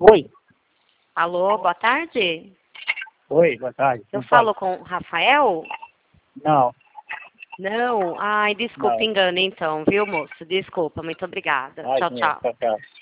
Oi. Alô, boa tarde. Oi, boa tarde. Eu falo com o Rafael? Não. Não? Ai, desculpa, Não. engano então, viu, moço? Desculpa, muito obrigada. Ai, Tchau, tchau. tchau.